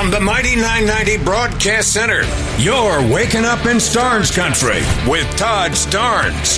From the Mighty 990 Broadcast Center, you're waking up in Starnes Country with Todd Starnes.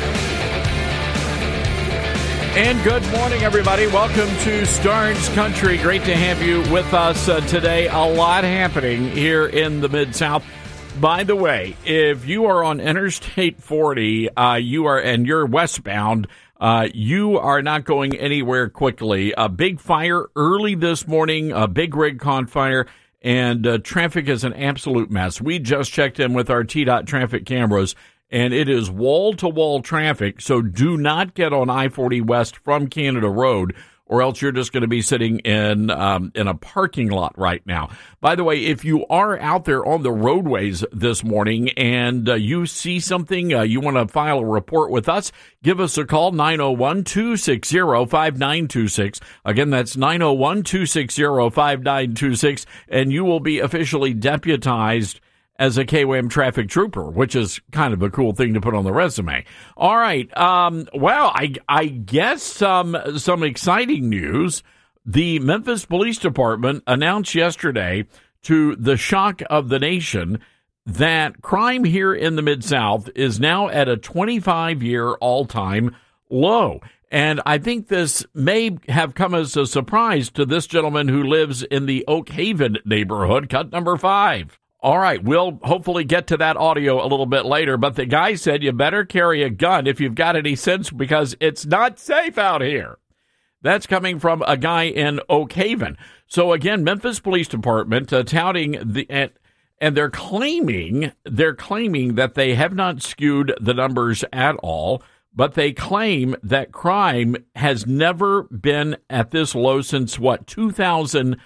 And good morning, everybody. Welcome to Starnes Country. Great to have you with us today. A lot happening here in the Mid-South. By the way, if you are on Interstate 40, you're westbound, you are not going anywhere quickly. A big fire early this morning, a big rig caught fire, and traffic is an absolute mess. We just checked in with our TDOT traffic cameras, and it is wall-to-wall traffic, so do not get on I-40 West from Canada Road, or else you're just going to be sitting in a parking lot right now. By the way, if you are out there on the roadways this morning and you see something, you want to file a report with us, give us a call, 901-260-5926. Again, that's 901-260-5926, and you will be officially deputized as a KWAM traffic trooper, which is kind of a cool thing to put on the resume. All right. Well, I guess some exciting news. The Memphis Police Department announced yesterday, to the shock of the nation, that crime here in the Mid-South is now at a 25-year all-time low. And I think this may have come as a surprise to this gentleman who lives in the Oak Haven neighborhood, cut number 5. All right, we'll hopefully get to that audio a little bit later, but the guy said you better carry a gun if you've got any sense because it's not safe out here. That's coming from a guy in Oak Haven. So again, Memphis Police Department touting and they're claiming that they have not skewed the numbers at all, but they claim that crime has never been at this low since 2005,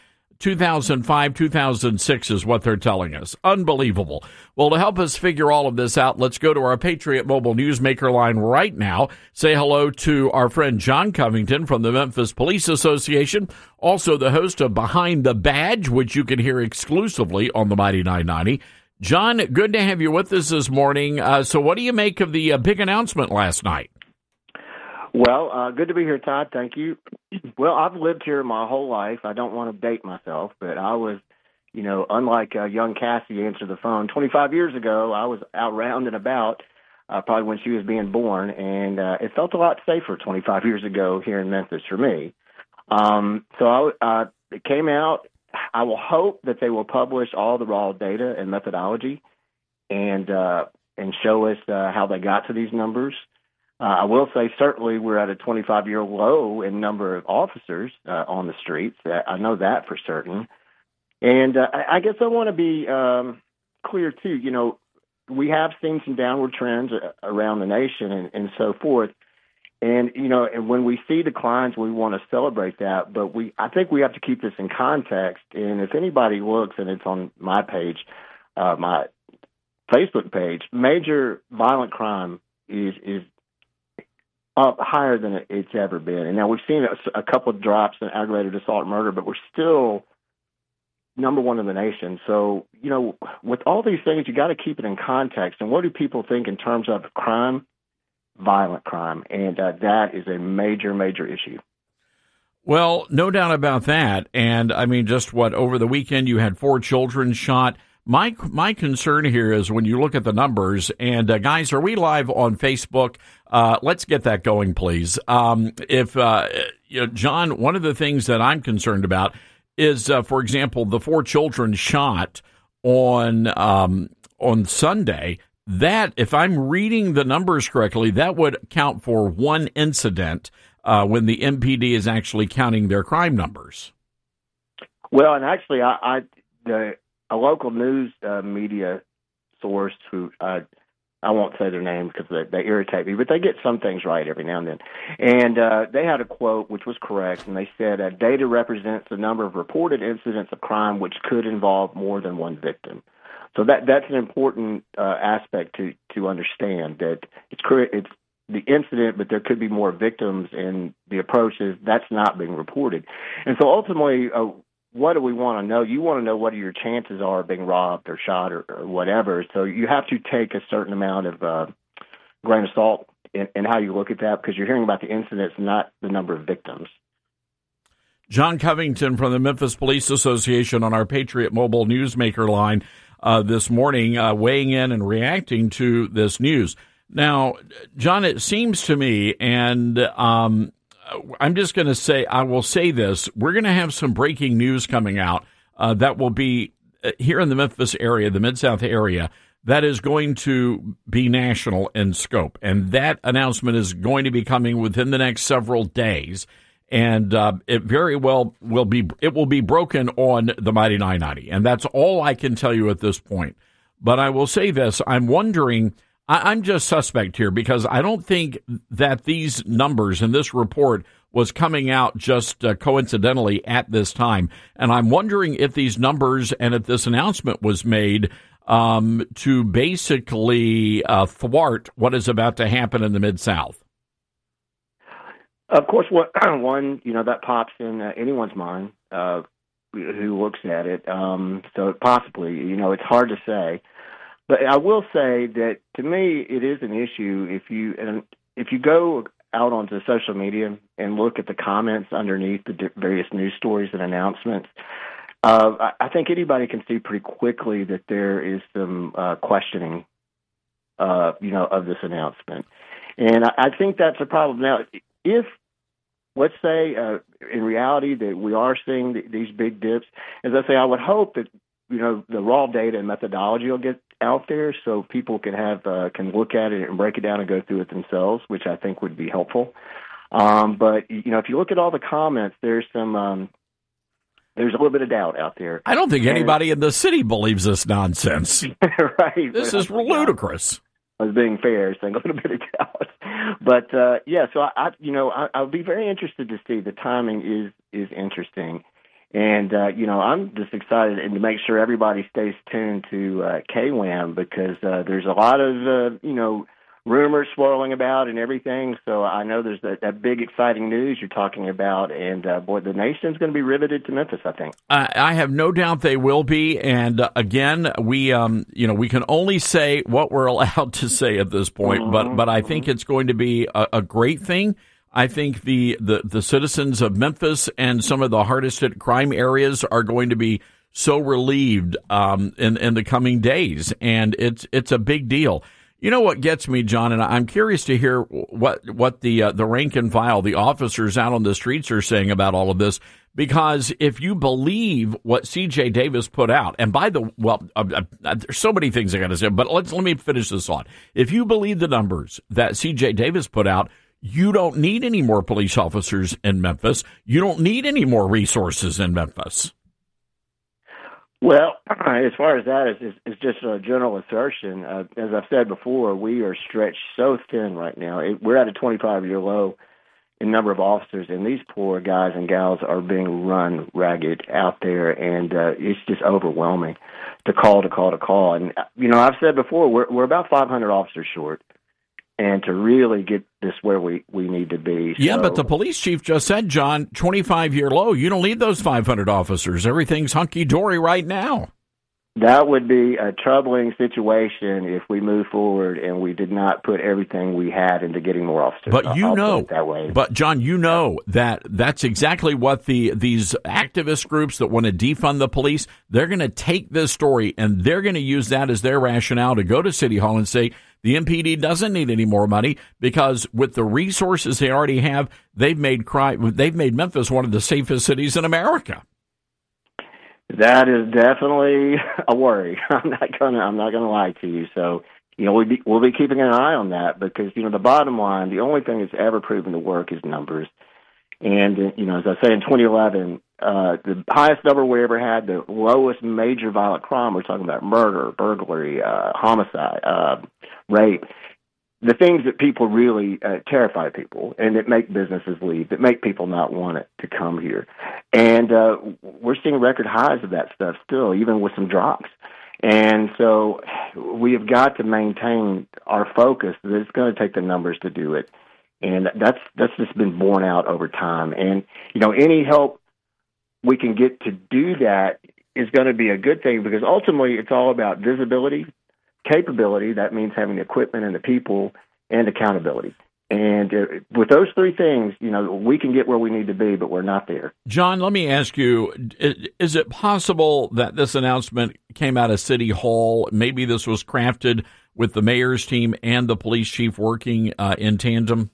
2006 is what they're telling us. Unbelievable. Well, to help us figure all of this out, let's go to our Patriot Mobile Newsmaker line right now. Say hello to our friend John Covington from the Memphis Police Association, also the host of Behind the Badge, which you can hear exclusively on the Mighty 990. John, good to have you with us this morning. So what do you make of the big announcement last night? Well, good to be here, Todd. Thank you. Well, I've lived here my whole life. I don't want to date myself, but I was, unlike young Cassie answered the phone 25 years ago, I was out round and about, probably when she was being born, and it felt a lot safer 25 years ago here in Memphis for me. It came out. I will hope that they will publish all the raw data and methodology and show us how they got to these numbers. I will say certainly we're at a 25-year low in number of officers on the streets. I know that for certain. And I guess I want to be clear, too. We have seen some downward trends around the nation and so forth. And, and when we see declines, we want to celebrate that. But I think we have to keep this in context. And if anybody looks, and it's on my page, my Facebook page, major violent crime is up higher than it's ever been. And now we've seen a couple of drops in aggravated assault and murder, but we're still number one in the nation. So, with all these things, you got to keep it in context. And what do people think in terms of crime? Violent crime. And that is a major, major issue. Well, no doubt about that. And I mean, over the weekend, you had 4 children shot. My concern here is when you look at the numbers, and guys, are we live on Facebook? Let's get that going, please. John, one of the things that I'm concerned about is, for example, the 4 children shot on Sunday. That, if I'm reading the numbers correctly, that would count for 1 incident when the MPD is actually counting their crime numbers. Well, and actually, a local news media source who I won't say their name because they irritate me, but they get some things right every now and then. And they had a quote which was correct, and they said, data represents the number of reported incidents of crime which could involve more than one victim. So that's an important aspect to understand, that it's the incident, but there could be more victims, and the approach is that's not being reported. And so ultimately, what do we want to know? You want to know what your chances are of being robbed or shot or whatever. So you have to take a certain amount of grain of salt in how you look at that, because you're hearing about the incidents, not the number of victims. John Covington from the Memphis Police Association on our Patriot Mobile Newsmaker line this morning, weighing in and reacting to this news. Now, John, it seems to me, and I'm just going to say, I will say this, we're going to have some breaking news coming out that will be here in the Memphis area, the Mid-South area, that is going to be national in scope. And that announcement is going to be coming within the next several days. And it very well will be broken on the Mighty 990. And that's all I can tell you at this point. But I will say this, I'm wondering, I'm just suspect here because I don't think that these numbers in this report was coming out just coincidentally at this time. And I'm wondering if these numbers and if this announcement was made to basically thwart what is about to happen in the Mid-South. Of course, one, that pops in anyone's mind who looks at it. So possibly, it's hard to say. But I will say that to me, it is an issue if you go out onto social media and look at the comments underneath the various news stories and announcements. I think anybody can see pretty quickly that there is some questioning, of this announcement, and I think that's a problem. Now, if let's say in reality that we are seeing these big dips, as I say, I would hope that the raw data and methodology will get out there so people can look at it and break it down and go through it themselves, which I think would be helpful. But if you look at all the comments, there's some. There's a little bit of doubt out there. I don't think anybody in the city believes this nonsense. Right. This is ludicrous. I was being fair, saying a little bit of doubt. But, so I'll be very interested to see. The timing is interesting. And, I'm just excited and to make sure everybody stays tuned to KWAM because there's a lot of, rumors swirling about and everything. So I know there's that big exciting news you're talking about. And, the nation's going to be riveted to Memphis, I think. I have no doubt they will be. And, again, we can only say what we're allowed to say at this point. Mm-hmm. But I think it's going to be a great thing. I think the citizens of Memphis and some of the hardest hit crime areas are going to be so relieved in the coming days, and it's a big deal. You know what gets me, John, and I'm curious to hear what the rank and file, the officers out on the streets are saying about all of this. Because if you believe what C.J. Davis put out, and there's so many things I got to say, but let me finish this on. If you believe the numbers that C.J. Davis put out, you don't need any more police officers in Memphis. You don't need any more resources in Memphis. Well, as far as that, it's just a general assertion. As I've said before, we are stretched so thin right now. We're at a 25-year low in number of officers, and these poor guys and gals are being run ragged out there, and it's just overwhelming to call. And, I've said before, we're about 500 officers short. And to really get this where we need to be. Yeah, but the police chief just said, John, 25-year low. You don't need those 500 officers. Everything's hunky-dory right now. That would be a troubling situation if we move forward and we did not put everything we had into getting more officers. But that way. But John, that's exactly what these activist groups that want to defund the police, they're going to take this story and they're going to use that as their rationale to go to City Hall and say, the MPD doesn't need any more money because with the resources they already have, they've made Memphis one of the safest cities in America. That is definitely a worry. I'm not gonna lie to you. So we'll be keeping an eye on that because the bottom line, the only thing that's ever proven to work is numbers. And as I say, in 2011, the highest number we ever had, the lowest major violent crime. We're talking about murder, burglary, homicide, rape. The things that people really terrify people and that make businesses leave, that make people not want it to come here. And we're seeing record highs of that stuff still, even with some drops. And so we have got to maintain our focus that it's going to take the numbers to do it. And that's just been borne out over time. And, any help we can get to do that is going to be a good thing because ultimately it's all about visibility, capability. That means having the equipment and the people and accountability. And with those three things, we can get where we need to be, but we're not there. John, let me ask you, is it possible that this announcement came out of City Hall? Maybe this was crafted with the mayor's team and the police chief working in tandem?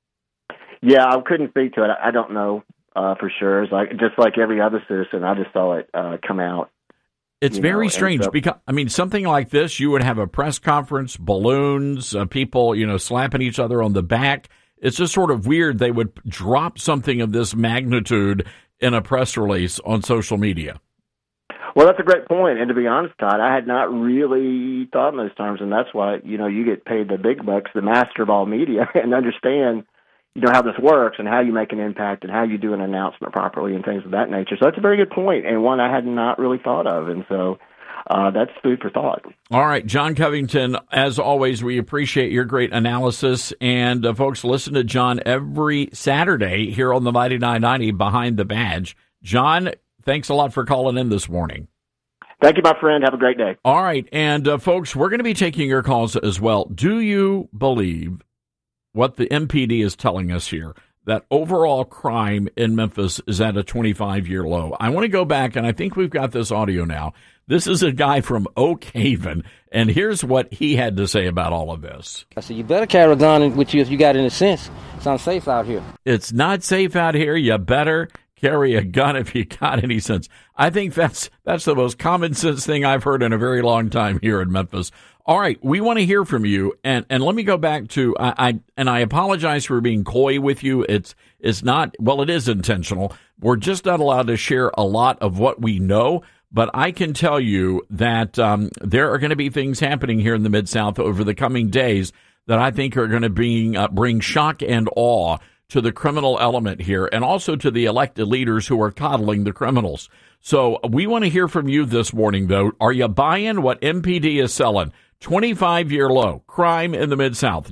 Yeah, I couldn't speak to it. I don't know for sure. It's just like every other citizen, I just saw it come out. It's very strange because, something like this, you would have a press conference, balloons, people, slapping each other on the back. It's just sort of weird they would drop something of this magnitude in a press release on social media. Well, that's a great point. And to be honest, Todd, I had not really thought in those terms. And that's why, you get paid the big bucks, the master of all media, and understand how this works and how you make an impact and how you do an announcement properly and things of that nature. So that's a very good point and one I had not really thought of. And so that's food for thought. All right, John Covington, as always, we appreciate your great analysis. And folks, listen to John every Saturday here on the Mighty 990 Behind the Badge. John, thanks a lot for calling in this morning. Thank you, my friend. Have a great day. All right. And folks, we're going to be taking your calls as well. Do you believe what the MPD is telling us here, that overall crime in Memphis is at a 25-year low? I want to go back, and I think we've got this audio now. This is a guy from Oak Haven, and here's what he had to say about all of this. I said, you better carry a gun with you if you got any sense. It's unsafe out here. It's not safe out here. You better carry a gun if you got any sense. I think that's the most common sense thing I've heard in a very long time here in Memphis. All right, we want to hear from you, and let me go back to I apologize for being coy with you. It's not, well, it is intentional. We're just not allowed to share a lot of what we know, but I can tell you that there are going to be things happening here in the Mid-South over the coming days that I think are going to bring shock and awe to the criminal element here, and also to the elected leaders who are coddling the criminals. So we want to hear from you this morning, though. Are you buying what MPD is selling? 25-year low crime in the Mid-South.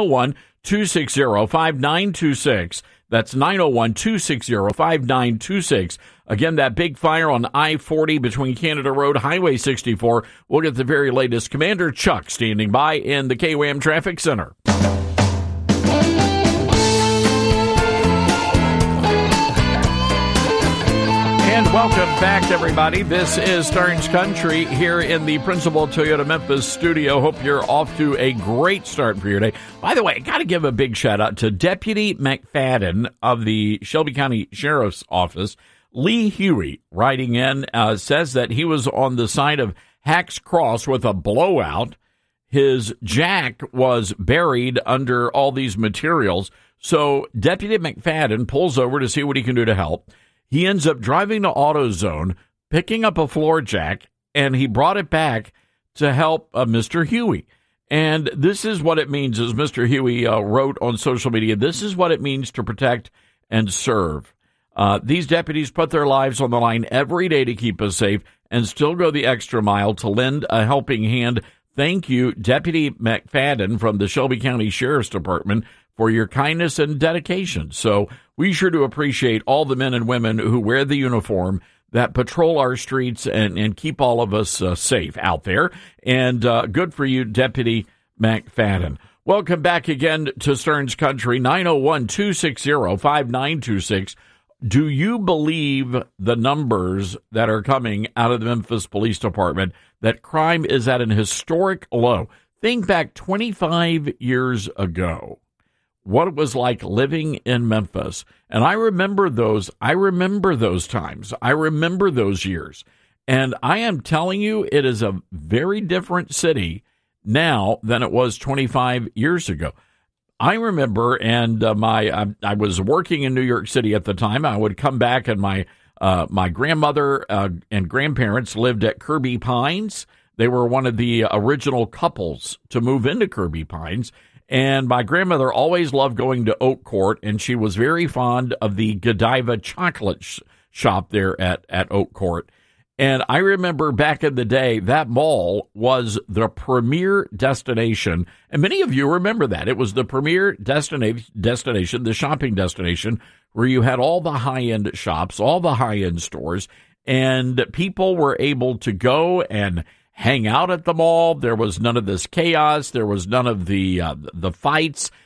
901-260-5926. That's 901-260-5926. Again, that big fire on I-40 between Canada Road, Highway 64. We'll get the very latest. Commander Chuck standing by in the KWAM Traffic Center. And welcome back, everybody. This is Stearns Country here in the Principal Toyota Memphis studio. Hope you're off to a great start for your day. By the way, I got to give a big shout out to Deputy McFadden of the Shelby County Sheriff's Office. Lee Huey, writing in, says that he was on the side of Hacks Cross with a blowout. His jack was buried under all these materials. So Deputy McFadden pulls over to see what he can do to help. He ends up driving to AutoZone, picking up a floor jack, and he brought it back to help Mr. Huey. And this is what it means, as Mr. Huey wrote on social media, this is what it means to protect and serve. These deputies put their lives on the line every day to keep us safe and still go the extra mile to lend a helping hand. Thank you, Deputy McFadden from the Shelby County Sheriff's Department, for your kindness and dedication. So we sure do appreciate all the men and women who wear the uniform that patrol our streets and keep all of us safe out there. And good for you, Deputy McFadden. Welcome back again to Stearns Country, 901-260-5926. Do you believe the numbers that are coming out of the Memphis Police Department that crime is at an historic low? Think back 25 years ago, what it was like living in Memphis. And I remember those times. I remember those years. And I am telling you, it is a very different city now than it was 25 years ago. I remember, and I was working in New York City at the time. I would come back, and my grandmother and grandparents lived at Kirby Pines. They were one of the original couples to move into Kirby Pines. And my grandmother always loved going to Oak Court, and she was very fond of the Godiva chocolate shop there at Oak Court. And I remember back in the day, that mall was the premier destination. And many of you remember that. It was the premier destination, the shopping destination, where you had all the high-end shops, all the high-end stores, and people were able to go and hang out at the mall. There was none of this chaos. There was none of the fights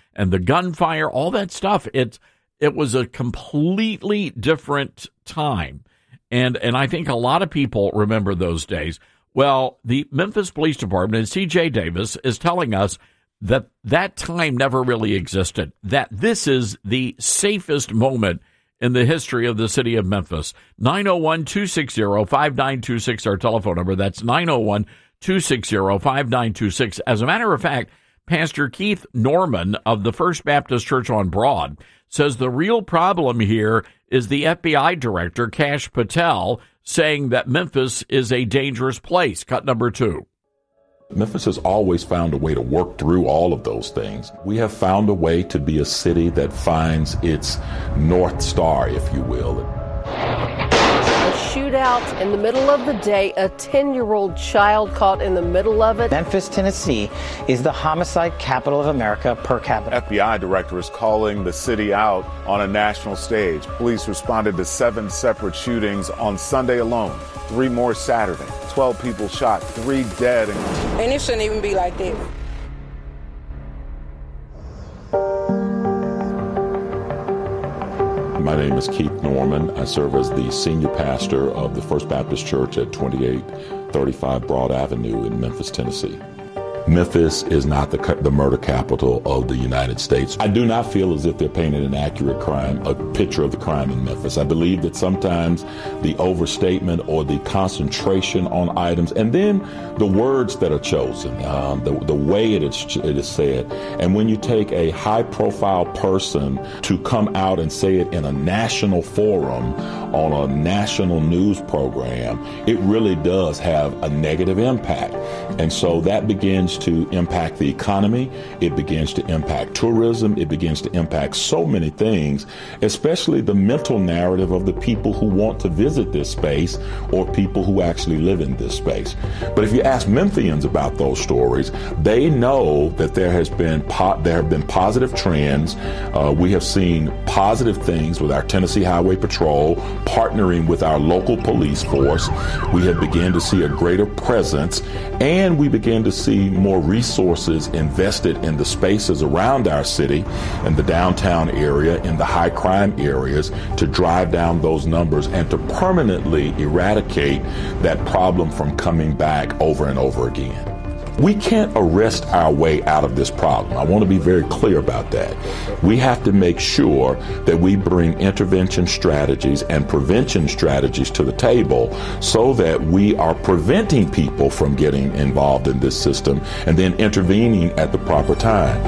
and the gunfire, all that stuff. It was a completely different time. And I think a lot of people remember those days. Well, the Memphis Police Department and C.J. Davis is telling us that time never really existed, that this is the safest moment in the history of the city of Memphis. 901-260-5926, our telephone number. That's 901-260-5926. As a matter of fact, Pastor Keith Norman of the First Baptist Church on Broad says the real problem here is the FBI director, Kash Patel, saying that Memphis is a dangerous place. Cut number 2. Memphis has always found a way to work through all of those things. We have found a way to be a city that finds its North Star, if you will. A shootout in the middle of the day, a 10-year-old child caught in the middle of it. Memphis, Tennessee is the homicide capital of America per capita. FBI director is calling the city out on a national stage. Police responded to 7 separate shootings on Sunday alone, 3 more Saturday. 12 people shot, 3 dead. And it shouldn't even be like this. My name is Keith Norman. I serve as the senior pastor of the First Baptist Church at 2835 Broad Avenue in Memphis, Tennessee. Memphis is not the murder capital of the United States. I do not feel as if they're painting an accurate a picture of the crime in Memphis. I believe that sometimes the overstatement or the concentration on items, and then the words that are chosen, the way it is said. And when you take a high-profile person to come out and say it in a national forum on a national news program, it really does have a negative impact. And so that begins to impact the economy. It begins to impact tourism. It begins to impact so many things, especially the mental narrative of the people who want to visit this space or people who actually live in this space. But if you ask Memphians about those stories, they know that there have been positive trends. We have seen positive things with our Tennessee Highway Patrol partnering with our local police force. We have begun to see a greater presence, and we begin to see more resources invested in the spaces around our city, in the downtown area, in the high crime areas, to drive down those numbers and to permanently eradicate that problem from coming back over and over again. We can't arrest our way out of this problem. I want to be very clear about that. We have to make sure that we bring intervention strategies and prevention strategies to the table so that we are preventing people from getting involved in this system and then intervening at the proper time.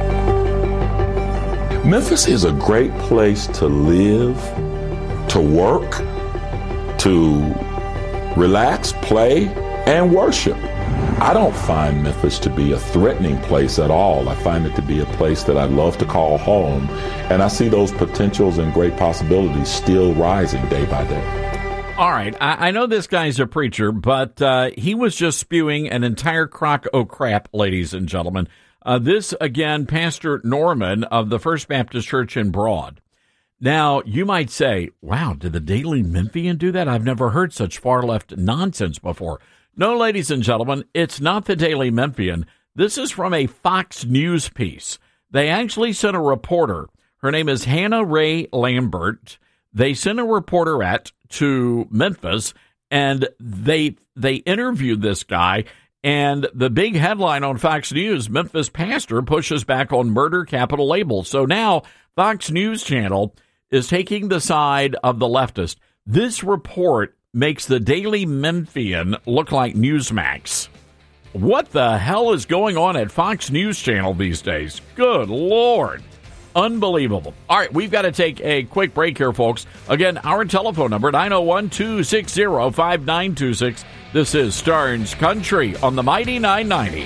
Memphis is a great place to live, to work, to relax, play, and worship. I don't find Memphis to be a threatening place at all. I find it to be a place that I love to call home, and I see those potentials and great possibilities still rising day by day. All right, I know this guy's a preacher, but he was just spewing an entire crock o' crap, ladies and gentlemen. This, again, Pastor Norman of the First Baptist Church in Broad. Now, you might say, wow, did the Daily Memphian do that? I've never heard such far-left nonsense before. No, ladies and gentlemen, it's not the Daily Memphian. This is from a Fox News piece. They actually sent a reporter. Her name is Hannah Ray Lambert. They sent a reporter to Memphis, and they interviewed this guy. And the big headline on Fox News, Memphis pastor pushes back on murder capital label. So now Fox News Channel is taking the side of the leftist. This report makes the Daily Memphian look like Newsmax. What the hell is going on at Fox News Channel these days? Good Lord. Unbelievable. All right, we've got to take a quick break here, folks. Again, our telephone number, 901-260-5926. This is Starnes Country on the Mighty 990.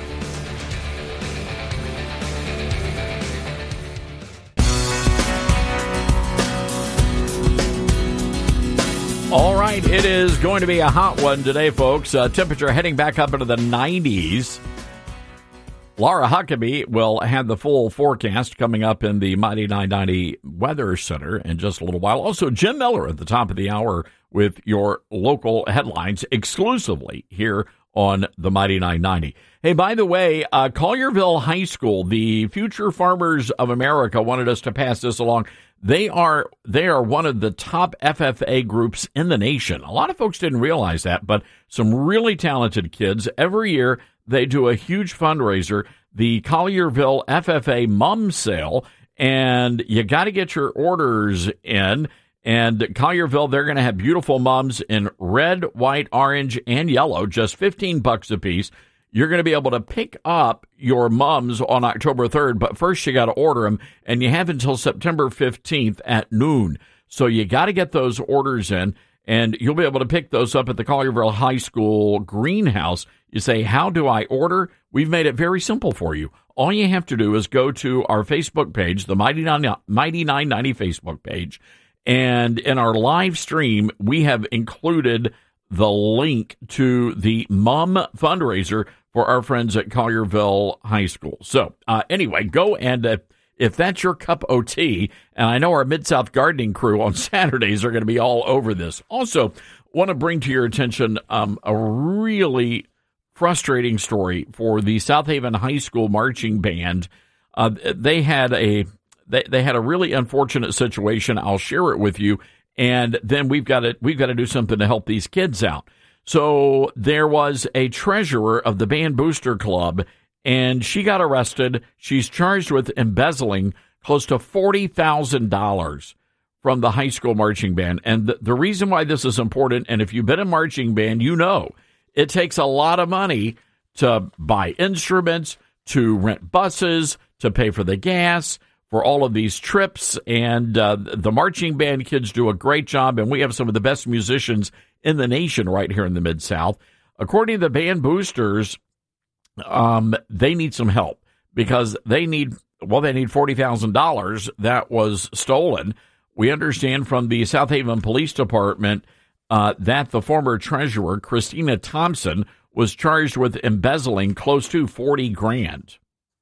All right, it is going to be a hot one today, folks. Temperature heading back up into the 90s. Laura Huckabee will have the full forecast coming up in the Mighty 990 Weather Center in just a little while. Also, Jim Miller at the top of the hour with your local headlines exclusively here on the Mighty 990. Hey, by the way, Collierville High School, the Future Farmers of America wanted us to pass this along. They are one of the top FFA groups in the nation. A lot of folks didn't realize that, but some really talented kids. Every year, they do a huge fundraiser, the Collierville FFA Mum Sale, and you got to get your orders in. And Collierville, they're going to have beautiful mums in red, white, orange, and yellow, just $15 a piece. You're going to be able to pick up your mums on October 3rd, but first you got to order them, and you have until September 15th at noon. So you got to get those orders in, and you'll be able to pick those up at the Collierville High School greenhouse. You say, how do I order? We've made it very simple for you. All you have to do is go to our Facebook page, the Mighty 990 Facebook page, and in our live stream, we have included the link to the Mum fundraiser for our friends at Collierville High School. So anyway, go and if that's your cup of tea, and I know our Mid-South gardening crew on Saturdays are going to be all over this. Also, want to bring to your attention a really frustrating story for the South Haven High School marching band. They had a really unfortunate situation. I'll share it with you. And then we've got to do something to help these kids out. So there was a treasurer of the Band Booster Club, and she got arrested. She's charged with embezzling close to $40,000 from the high school marching band. And the reason why this is important, and if you've been in marching band, you know, it takes a lot of money to buy instruments, to rent buses, to pay for the gas, for all of these trips, and the marching band kids do a great job, and we have some of the best musicians in the nation right here in the Mid-South. According to the Band Boosters, they need some help because they need $40,000 that was stolen. We understand from the South Haven Police Department that the former treasurer, Christina Thompson, was charged with embezzling close to $40,000.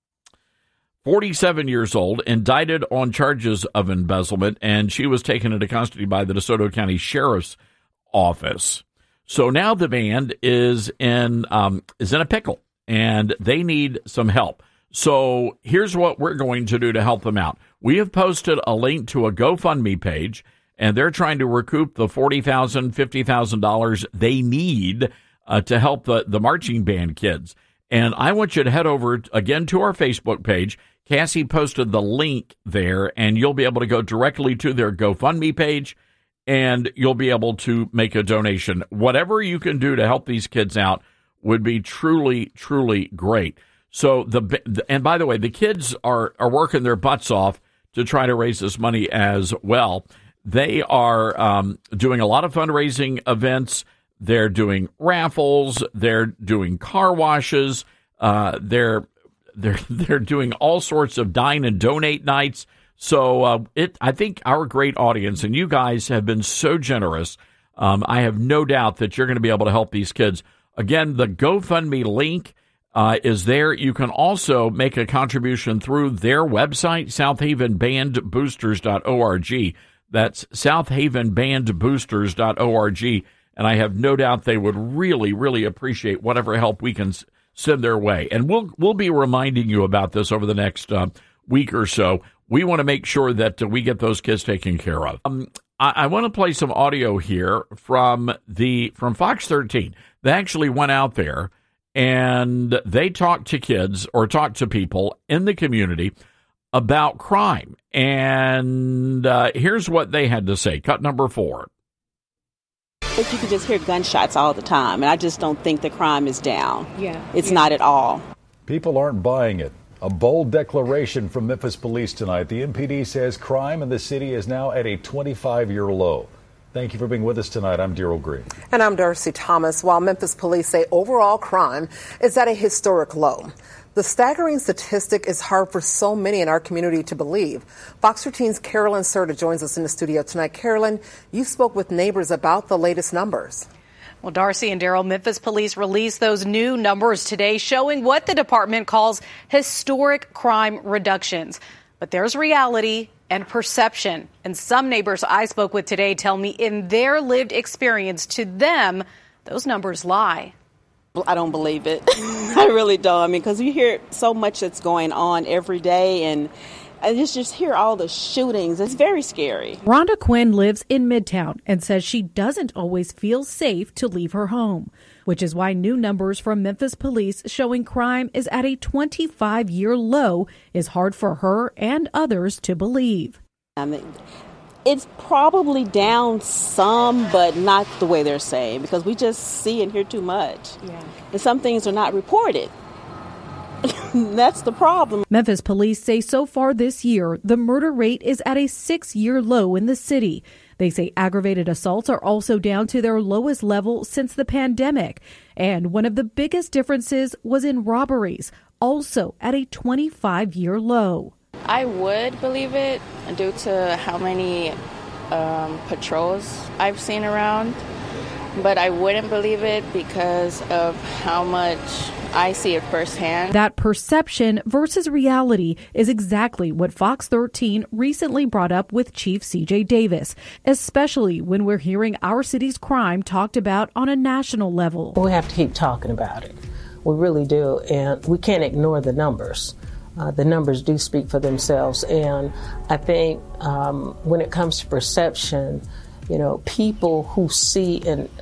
47 years old, indicted on charges of embezzlement, and she was taken into custody by the DeSoto County Sheriff's Office. So now the band is in a pickle, and they need some help. So here's what we're going to do to help them out. We have posted a link to a GoFundMe page, and they're trying to recoup the $40,000, $50,000 they need to help the marching band kids. And I want you to head over again to our Facebook page. Cassie posted the link there, and you'll be able to go directly to their GoFundMe page, and you'll be able to make a donation. Whatever you can do to help these kids out would be truly, truly great. So and by the way, the kids are working their butts off to try to raise this money as well. They are doing a lot of fundraising events. They're doing raffles. They're doing car washes. They're doing all sorts of dine and donate nights. So I think our great audience, and you guys have been so generous. I have no doubt that you're going to be able to help these kids. Again, the GoFundMe link is there. You can also make a contribution through their website, SouthhavenBandBoosters.org. That's SouthhavenBandBoosters.org. And I have no doubt they would really, really appreciate whatever help we can send their way. And we'll be reminding you about this over the next week or so. We want to make sure that we get those kids taken care of. I want to play some audio here from Fox 13. They actually went out there and they talked to kids or talked to people in the community about crime. And here's what they had to say. Cut number 4. You can just hear gunshots all the time, and I just don't think the crime is down. It's not at all. People aren't buying it. A bold declaration from Memphis police tonight. The MPD says crime in the city is now at a 25-year low. Thank you for being with us tonight. I'm Daryl Green. And I'm Darcy Thomas. While Memphis police say overall crime is at a historic low, the staggering statistic is hard for so many in our community to believe. Fox 13's Carolyn Serta joins us in the studio tonight. Carolyn, you spoke with neighbors about the latest numbers. Well, Darcy and Daryl, Memphis police released those new numbers today showing what the department calls historic crime reductions. But there's reality and perception. And some neighbors I spoke with today tell me in their lived experience, to them, those numbers lie. I don't believe it. I really don't. I mean, because you hear so much that's going on every day, and I just hear all the shootings. It's very scary. Rhonda Quinn lives in Midtown and says she doesn't always feel safe to leave her home, which is why new numbers from Memphis police showing crime is at a 25-year low is hard for her and others to believe. I mean, it's probably down some, but not the way they're saying, because we just see and hear too much. Yeah. And some things are not reported. That's the problem. Memphis police say so far this year, the murder rate is at a 6-year low in the city. They say aggravated assaults are also down to their lowest level since the pandemic. And one of the biggest differences was in robberies, also at a 25-year low. I would believe it due to how many patrols I've seen around, but I wouldn't believe it because of how much I see it firsthand. That perception versus reality is exactly what Fox 13 recently brought up with Chief C.J. Davis, especially when we're hearing our city's crime talked about on a national level. We have to keep talking about it. We really do, and we can't ignore the numbers. The numbers do speak for themselves, and I think when it comes to perception, you know, people who see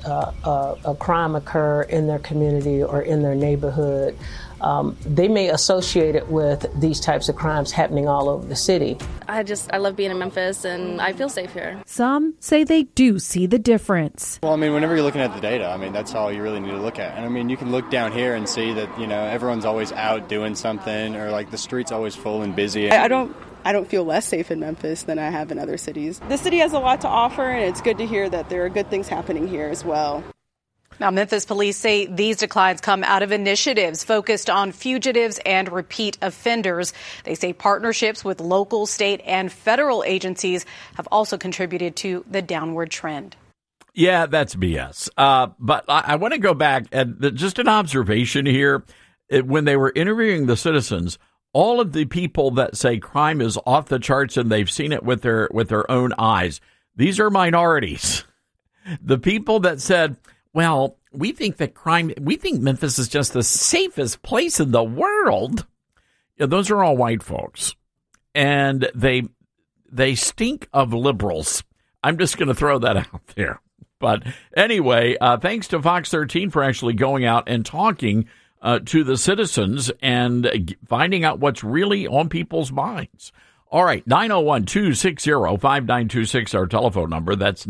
a crime occur in their community or in their neighborhood, they may associate it with these types of crimes happening all over the city. I love being in Memphis, and I feel safe here. Some say they do see the difference. Well, I mean, whenever you're looking at the data, I mean, that's all you really need to look at. And I mean, you can look down here and see that, you know, everyone's always out doing something, or like the street's always full and busy. I don't feel less safe in Memphis than I have in other cities. The city has a lot to offer, and it's good to hear that there are good things happening here as well. Now, Memphis police say these declines come out of initiatives focused on fugitives and repeat offenders. They say partnerships with local, state, and federal agencies have also contributed to the downward trend. Yeah, that's BS. But I want to go back and just an observation here. When they were interviewing the citizens, all of the people that say crime is off the charts and they've seen it with their own eyes, these are minorities. The people that said, well, we think Memphis is just the safest place in the world. Yeah, those are all white folks. And they stink of liberals. I'm just going to throw that out there. But anyway, thanks to Fox 13 for actually going out and talking to the citizens and finding out what's really on people's minds. All right, 901-260-5926, our telephone number. That's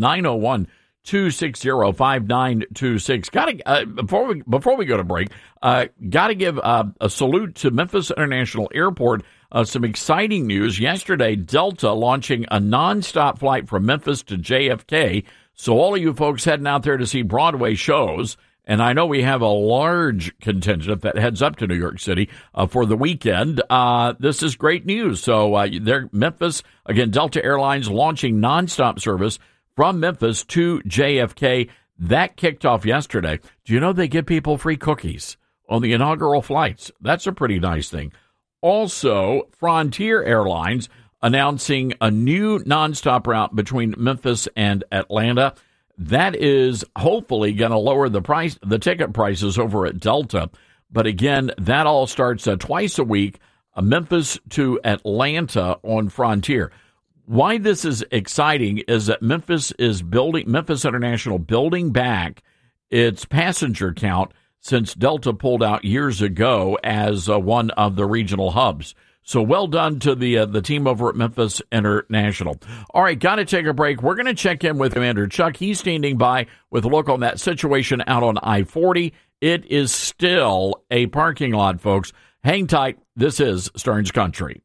901-260-5926. Before we go to break, got to give a salute to Memphis International Airport. Some exciting news. Yesterday, Delta launching a nonstop flight from Memphis to JFK. So all of you folks heading out there to see Broadway shows, and I know we have a large contingent that heads up to New York City for the weekend. This is great news. So Memphis, again, Delta Airlines launching nonstop service from Memphis to JFK. That kicked off yesterday. Do you know they give people free cookies on the inaugural flights? That's a pretty nice thing. Also, Frontier Airlines announcing a new nonstop route between Memphis and Atlanta. That is hopefully going to lower the ticket prices over at Delta. But again, that all starts twice a week, Memphis to Atlanta on Frontier. Why this is exciting is that Memphis International building back its passenger count since Delta pulled out years ago as one of the regional hubs. So well done to the team over at Memphis International. All right, got to take a break. We're going to check in with Commander Chuck. He's standing by with a look on that situation out on I-40. It is still a parking lot, folks. Hang tight. This is Stearns Country.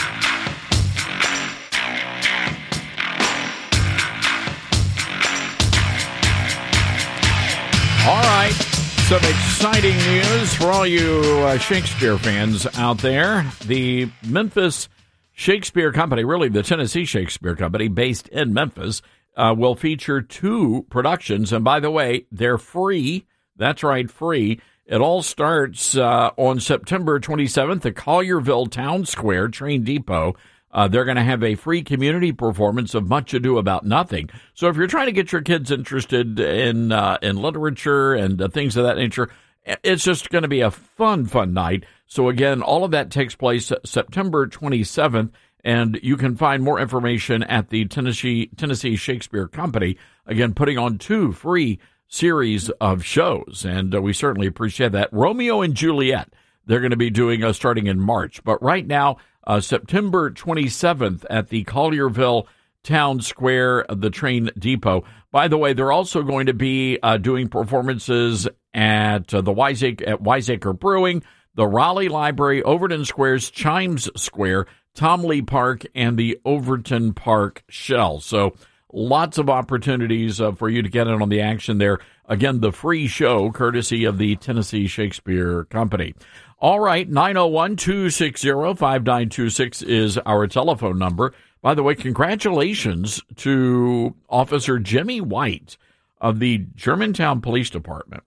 All right. Some exciting news for all you Shakespeare fans out there. The Memphis Shakespeare Company, really the Tennessee Shakespeare Company, based in Memphis, will feature 2 productions. And by the way, they're free. That's right, free. It all starts on September 27th at Collierville Town Square Train Depot. They're going to have a free community performance of Much Ado About Nothing. So if you're trying to get your kids interested in literature and things of that nature, It's just going to be a fun night. So again, all of that takes place September 27th, and you can find more information at the Tennessee Shakespeare Company, again, putting on 2 free series of shows, and we certainly appreciate that. Romeo and Juliet, they're going to be doing starting in March, but right now, September 27th at the Collierville Town Square, the train depot. By the way, they're also going to be doing performances at the Wiseacre Brewing, the Raleigh Library, Overton Squares, Chimes Square, Tom Lee Park, and the Overton Park Shell. So lots of opportunities for you to get in on the action there. Again, the free show courtesy of the Tennessee Shakespeare Company. All right, 901-260-5926 is our telephone number. By the way, congratulations to Officer Jimmy White of the Germantown Police Department.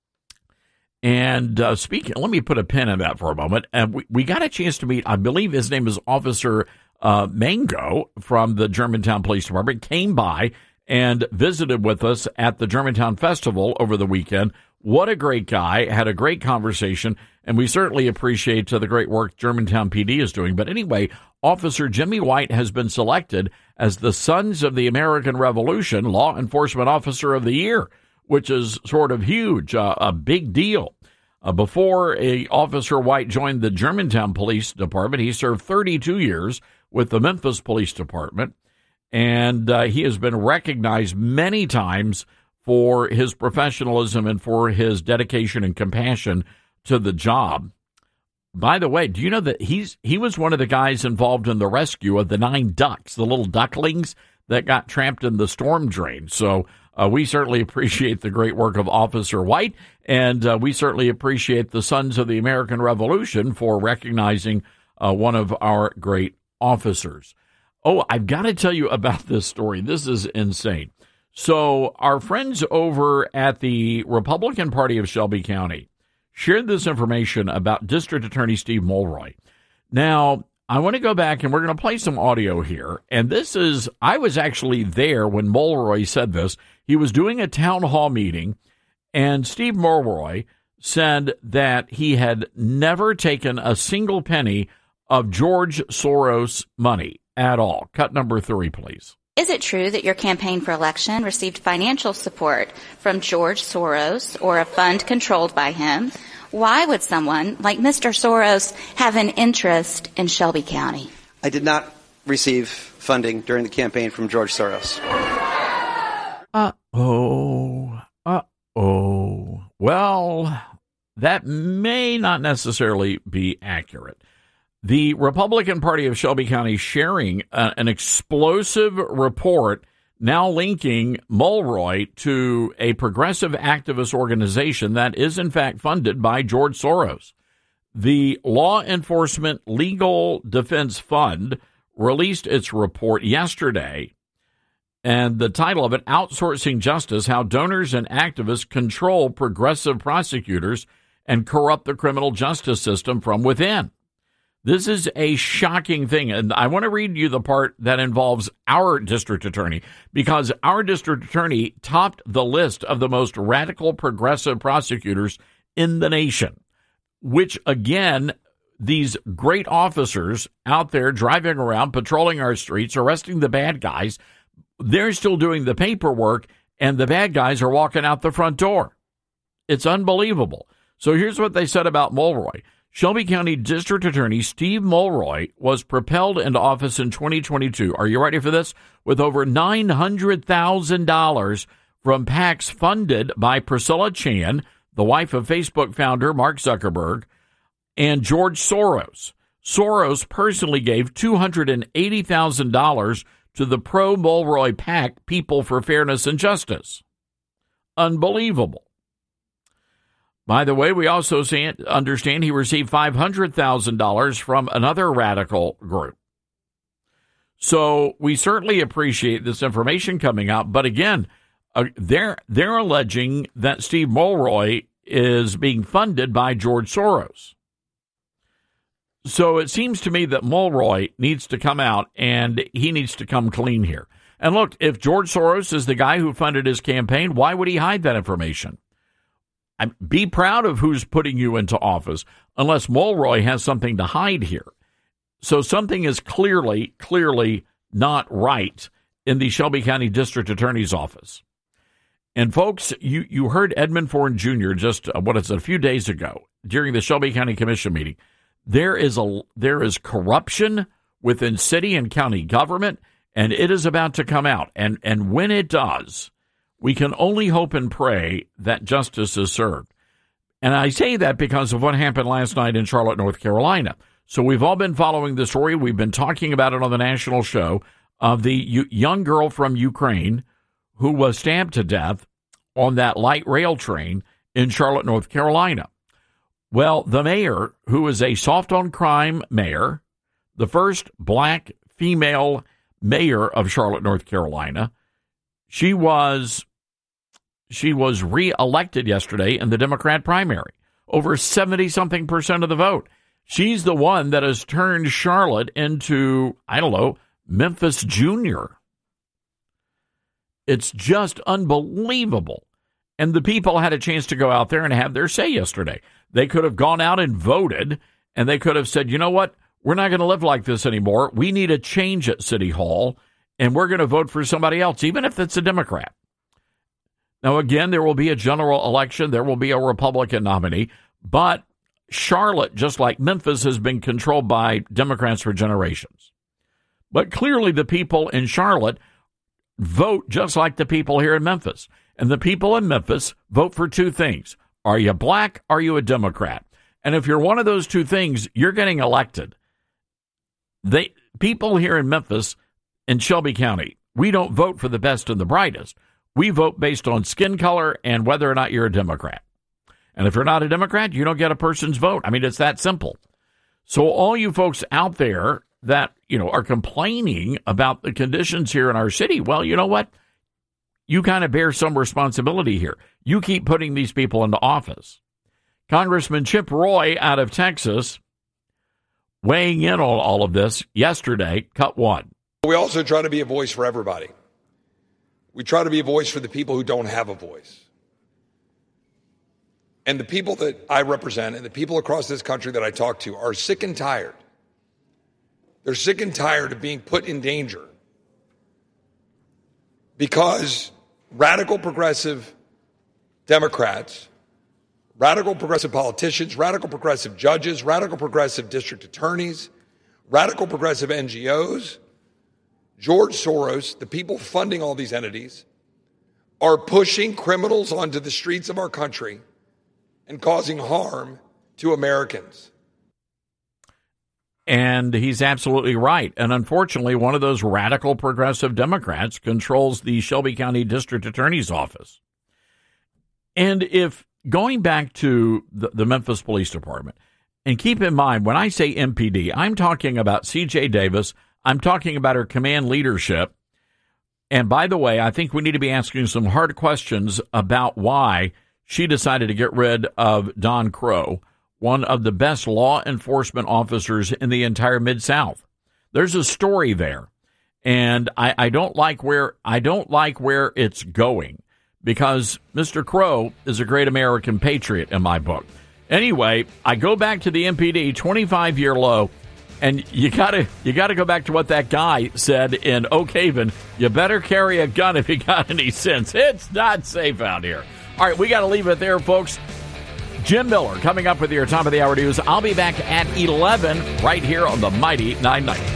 And speaking, let me put a pin in that for a moment. We got a chance to meet, I believe his name is Officer Mango from the Germantown Police Department, came by and visited with us at the Germantown Festival over the weekend. What a great guy, had a great conversation, and we certainly appreciate the great work Germantown PD is doing. But anyway, Officer Jimmy White has been selected as the Sons of the American Revolution Law Enforcement Officer of the Year, which is sort of huge, a big deal. Before Officer White joined the Germantown Police Department, he served 32 years with the Memphis Police Department, and he has been recognized many times for his professionalism and for his dedication and compassion to the job. By the way, do you know that he was one of the guys involved in the rescue of the 9 ducks, the little ducklings that got trapped in the storm drain? So we certainly appreciate the great work of Officer White, and we certainly appreciate the Sons of the American Revolution for recognizing one of our great officers. Oh, I've got to tell you about this story. This is insane. So our friends over at the Republican Party of Shelby County shared this information about District Attorney Steve Mulroy. Now, I want to go back, and we're going to play some audio here. And I was actually there when Mulroy said this. He was doing a town hall meeting, and Steve Mulroy said that he had never taken a single penny of George Soros money at all. Cut number 3, please. Is it true that your campaign for election received financial support from George Soros or a fund controlled by him? Why would someone like Mr. Soros have an interest in Shelby County? I did not receive funding during the campaign from George Soros. Well, that may not necessarily be accurate. The Republican Party of Shelby County sharing an explosive report now linking Mulroy to a progressive activist organization that is, in fact, funded by George Soros. The Law Enforcement Legal Defense Fund released its report yesterday, and the title of it, Outsourcing Justice, How Donors and Activists Control Progressive Prosecutors and Corrupt the Criminal Justice System from Within. This is a shocking thing, and I want to read you the part that involves our district attorney, because our district attorney topped the list of the most radical progressive prosecutors in the nation, which, again, these great officers out there driving around, patrolling our streets, arresting the bad guys, they're still doing the paperwork, and the bad guys are walking out the front door. It's unbelievable. So here's what they said about Mulroy. Shelby County District Attorney Steve Mulroy was propelled into office in 2022. Are you ready for this? With over $900,000 from PACs funded by Priscilla Chan, the wife of Facebook founder Mark Zuckerberg, and George Soros. Soros personally gave $280,000 to the pro-Mulroy PAC, People for Fairness and Justice. Unbelievable. By the way, we also understand he received $500,000 from another radical group. So we certainly appreciate this information coming out. But again, they're alleging that Steve Mulroy is being funded by George Soros. So it seems to me that Mulroy needs to come out and he needs to come clean here. And look, if George Soros is the guy who funded his campaign, why would he hide that information? be proud of who's putting you into office, unless Mulroy has something to hide here. So something is clearly not right in the Shelby County District Attorney's Office. And folks, you heard Edmund Ford Jr. just, a few days ago during the Shelby County Commission meeting. There is corruption within city and county government, and it is about to come out. And when it does, we can only hope and pray that justice is served. And I say that because of what happened last night in Charlotte, North Carolina. So we've all been following the story. We've been talking about it on the national show of the young girl from Ukraine who was stabbed to death on that light rail train in Charlotte, North Carolina. Well, the mayor, who is a soft-on-crime mayor, the first black female mayor of Charlotte, North Carolina, she was reelected yesterday in the Democrat primary, over 70-something% of the vote. She's the one that has turned Charlotte into, Memphis Junior. It's just unbelievable. And the people had a chance to go out there and have their say yesterday. They could have gone out and voted, and they could have said, you know what, we're not going to live like this anymore. We need a change at City Hall, and we're going to vote for somebody else, even if it's a Democrat. Now, again, there will be a general election. There will be a Republican nominee. But Charlotte, just like Memphis, has been controlled by Democrats for generations. But clearly the people in Charlotte vote just like the people here in Memphis. And the people in Memphis vote for two things. Are you black? Are you a Democrat? And if you're one of those two things, you're getting elected. People here in Memphis, in Shelby County, we don't vote for the best and the brightest. We vote based on skin color and whether or not you're a Democrat. And if you're not a Democrat, you don't get a person's vote. I mean, it's that simple. So all you folks out there that, are complaining about the conditions here in our city, well, you know what? You kind of bear some responsibility here. You keep putting these people into office. Congressman Chip Roy out of Texas weighing in on all of this yesterday, cut one. We also try to be a voice for everybody. We try to be a voice for the people who don't have a voice. And the people that I represent and the people across this country that I talk to are sick and tired. They're sick and tired of being put in danger because radical progressive Democrats, radical progressive politicians, radical progressive judges, radical progressive district attorneys, radical progressive NGOs, George Soros, the people funding all these entities, are pushing criminals onto the streets of our country and causing harm to Americans. And he's absolutely right. And unfortunately, one of those radical progressive Democrats controls the Shelby County District Attorney's Office. And if going back to the Memphis Police Department, and keep in mind, when I say MPD, I'm talking about C.J. Davis. I'm talking about her command leadership. And by the way, I think we need to be asking some hard questions about why she decided to get rid of Don Crow, one of the best law enforcement officers in the entire Mid-South. There's a story there, and I don't like where it's going, because Mr. Crow is a great American patriot in my book. Anyway, I go back to the MPD 25-year low, and you gotta go back to what that guy said in Oak Haven. You better carry a gun if you got any sense. It's not safe out here. All right, we got to leave it there, folks. Jim Miller coming up with your top of the hour news. I'll be back at 11 right here on the Mighty 990.